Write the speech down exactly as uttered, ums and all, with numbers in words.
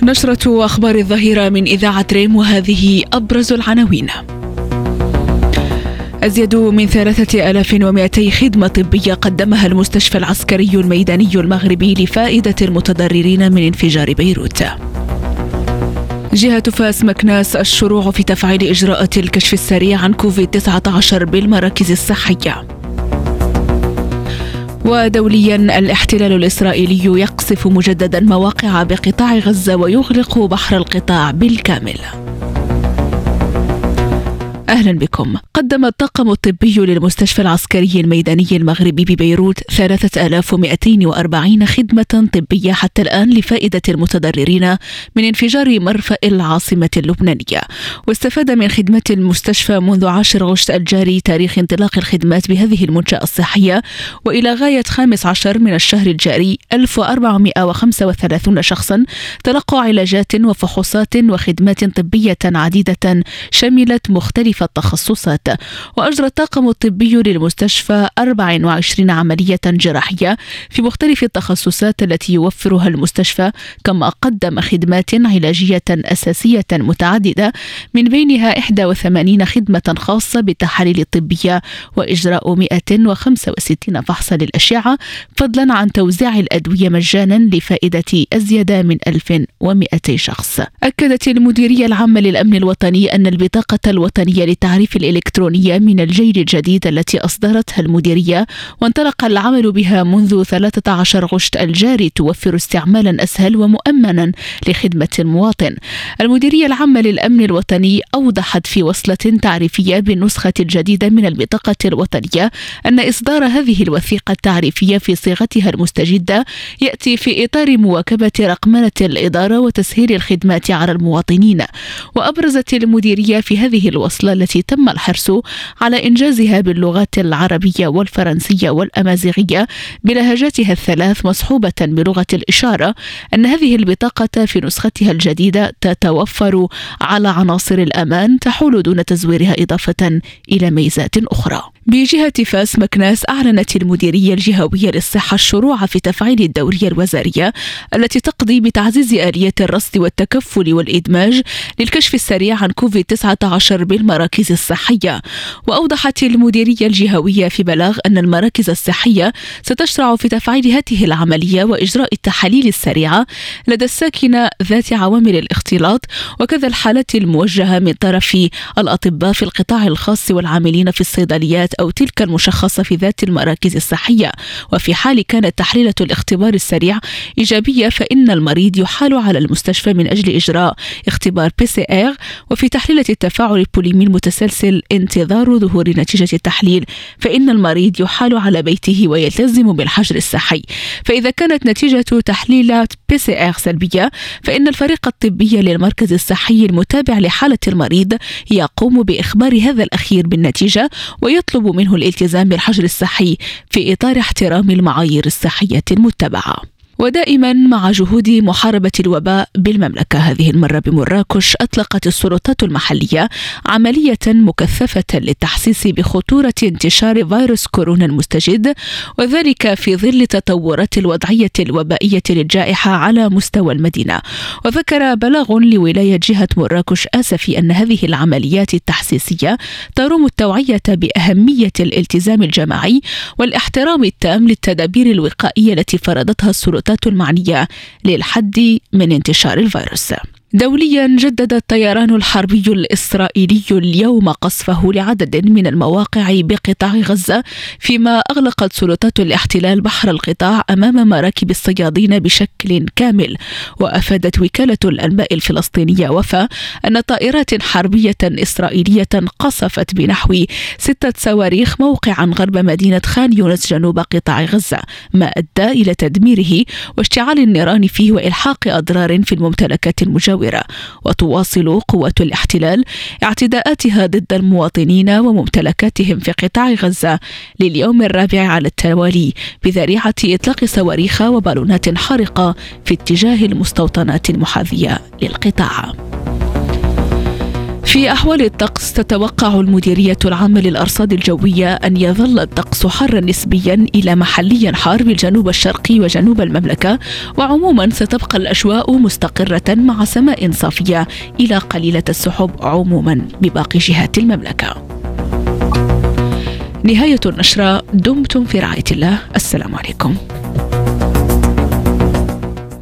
نشرة أخبار الظهيرة من إذاعة ريم، وهذه أبرز العناوين. أزيد من ثلاثة آلاف ومئتي خدمة طبية قدمها المستشفى العسكري الميداني المغربي لفائدة المتضررين من انفجار بيروت. جهة فاس مكناس الشروع في تفعيل إجراءات الكشف السريع عن كوفيد تسعة عشر بالمراكز الصحية. ودوليا، الاحتلال الإسرائيلي يقصف مجددا مواقع بقطاع غزة ويغلق بحر القطاع بالكامل. أهلا بكم. قدم الطاقم الطبي للمستشفى العسكري الميداني المغربي ببيروت ثلاثة آلاف ومئتين وأربعين خدمة طبية حتى الآن لفائدة المتضررين من انفجار مرفأ العاصمة اللبنانية. واستفاد من خدمات المستشفى منذ عاشر غشت الجاري تاريخ انطلاق الخدمات بهذه المنشأة الصحية وإلى غاية خامس عشر من الشهر الجاري ألف وأربعمئة وخمسة وثلاثين شخصا تلقوا علاجات وفحوصات وخدمات طبية عديدة شملت مختلف التخصصات. وأجرى الطاقم الطبي للمستشفى أربع وعشرين عملية جراحية في مختلف التخصصات التي يوفرها المستشفى، كما قدم خدمات علاجية أساسية متعددة من بينها إحدى وثمانين خدمة خاصة بالتحاليل الطبية وإجراء مئة وخمسة وستين فحصا للأشعة، فضلا عن توزيع الأدوية مجانا لفائدة أزيد من ألف ومئتي شخص. أكدت المديرية العامة للأمن الوطني أن البطاقة الوطنية للتعريف الإلكترونية من الجيل الجديد التي أصدرتها المديرية وانطلق العمل بها منذ ثلاثة عشر غشت الجاري توفر استعمالا أسهل ومؤمنا لخدمة المواطن. المديرية العامة للأمن الوطني أوضحت في وصلة تعريفية بالنسخة الجديدة من البطاقة الوطنية أن إصدار هذه الوثيقة التعريفية في صيغتها المستجدة يأتي في إطار مواكبة رقمنة الإدارة وتسهيل الخدمات على المواطنين. وأبرزت المديرية في هذه الوصلة التي تم الحرص على إنجازها باللغات العربية والفرنسية والأمازيغية بلهجاتها الثلاث مصحوبة بلغة الإشارة أن هذه البطاقة في نسختها الجديدة تتوفر على عناصر الأمان تحول دون تزويرها، إضافة إلى ميزات أخرى. بجهة فاس مكناس، أعلنت المديرية الجهوية للصحة الشروع في تفعيل الدورية الوزارية التي تقضي بتعزيز آلية الرصد والتكفل والإدماج للكشف السريع عن كوفيد تسعة عشر بالمراكز الصحية. وأوضحت المديرية الجهوية في بلاغ أن المراكز الصحية ستشرع في تفعيل هذه العملية وإجراء التحاليل السريعة لدى الساكنة ذات عوامل الاختلاط، وكذا الحالات الموجهة من طرف الأطباء في القطاع الخاص والعاملين في الصيدليات أو تلك المشخصة في ذات المراكز الصحية. وفي حال كانت تحليلة الاختبار السريع إيجابية فإن المريض يحال على المستشفى من أجل إجراء اختبار بي سي آر، وفي تحليلة التفاعل البوليمي المتسلسل انتظار ظهور نتيجة التحليل فإن المريض يحال على بيته ويلتزم بالحجر الصحي. فإذا كانت نتيجة تحليلات بي سي آر سلبية فإن الفريق الطبي للمركز الصحي المتابع لحالة المريض يقوم بإخبار هذا الأخير بالنتيجة ويطلب منه الالتزام بالحجر الصحي في إطار احترام المعايير الصحية المتبعة. ودائما مع جهود محاربة الوباء بالمملكة، هذه المرة بمراكش، أطلقت السلطات المحلية عملية مكثفة للتحسيس بخطورة انتشار فيروس كورونا المستجد، وذلك في ظل تطورات الوضعية الوبائية للجائحة على مستوى المدينة. وذكر بلاغ لولاية جهة مراكش آسفي أن هذه العمليات التحسيسية تروم التوعية بأهمية الالتزام الجماعي والاحترام التام للتدابير الوقائية التي فرضتها السلطات المعنية للحد من انتشار الفيروس. دوليا، جدد الطيران الحربي الإسرائيلي اليوم قصفه لعدد من المواقع بقطاع غزة، فيما أغلقت سلطات الاحتلال بحر القطاع أمام مراكب الصيادين بشكل كامل. وأفادت وكالة الأنباء الفلسطينية وفا أن طائرات حربية إسرائيلية قصفت بنحو ستة صواريخ موقعا غرب مدينة خان يونس جنوب قطاع غزة، ما أدى إلى تدميره واشتعال النيران فيه وإلحاق أضرار في الممتلكات المجاورة. وتواصل قوات الاحتلال اعتداءاتها ضد المواطنين وممتلكاتهم في قطاع غزة لليوم الرابع على التوالي بذريعة إطلاق صواريخ وبالونات حارقة في اتجاه المستوطنات المحاذية للقطاع. في أحوال الطقس، تتوقع المديرية العامة للأرصاد الجوية أن يظل الطقس حارا نسبيا إلى محليا حار بالجنوب الشرقي وجنوب المملكة، وعموما ستبقى الأجواء مستقرة مع سماء صافية إلى قليلة السحب عموما بباقي جهات المملكة. نهاية النشرة. دمتم في رعاية الله. السلام عليكم.